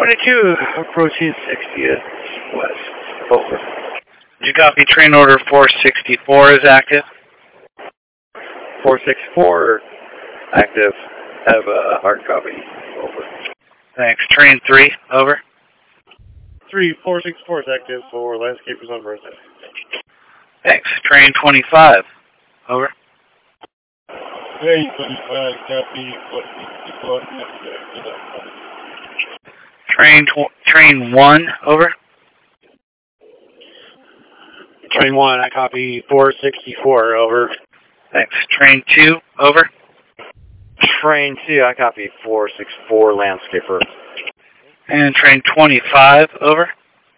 22, approaching 60th west. Over. Did you copy train order 464 is active? 464, active. Have a hard copy. Over. Thanks. Train 3, over. 3464 is active for landscapers on Thursday. Thanks. Train 25, over. Train 25, copy. Train 1, over. Train 1, I copy 464, over. Thanks. Train 2, over. Train 2, I copy 464, landscaper. And train 25, over.